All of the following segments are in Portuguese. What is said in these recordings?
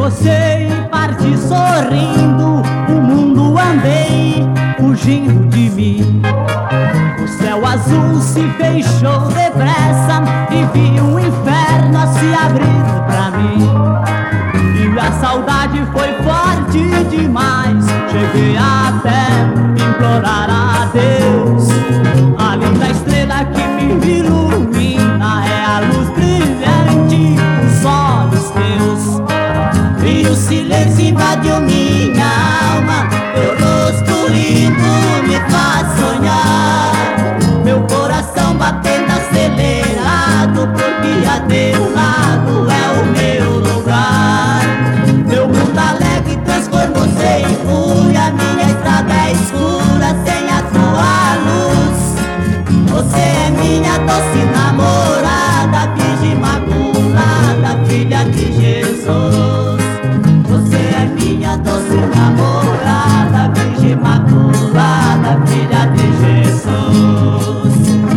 você e parti sorrindo, o mundo andei fugindo de mim. O céu azul se fechou depressa e vi um inferno a se abrir pra mim. E a saudade foi forte demais, cheguei até implorar a Deus. A linda estrela que me ilumina é a luz brilhante dos olhos teus. E o silêncio invadiu minha alma, teu rosto lindo me faz sonhar. Meu coração batendo acelerado, porque a teu lado é o meu lugar. Meu mundo alegre transformou-se em fúria, minha estrada é escura sem a tua luz. Você é minha doce namorada, Virgem Imaculada, filha de Jesus. Você é minha doce namorada, Virgem Imaculada, filha de Jesus.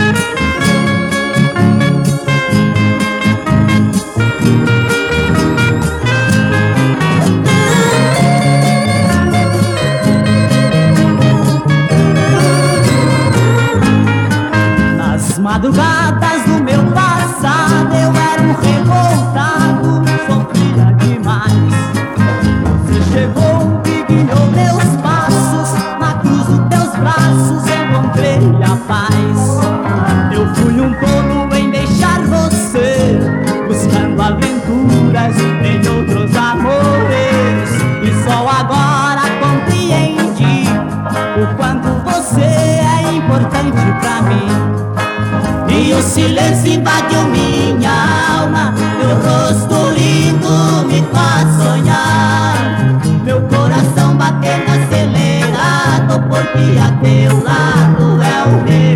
Nas madrugadas do meu passado eu era um revoltado, sofria demais. Você chegou e guiou meus passos, na cruz dos teus braços encontrei a paz. Eu fui um tolo em deixar você, buscando aventuras em outros amores. E só agora compreendi o quanto você é importante pra mim. E o silêncio invadiu minha alma, teu rosto lindo me faz sonhar. Meu coração batendo acelerado, porque a teu lado é o meu.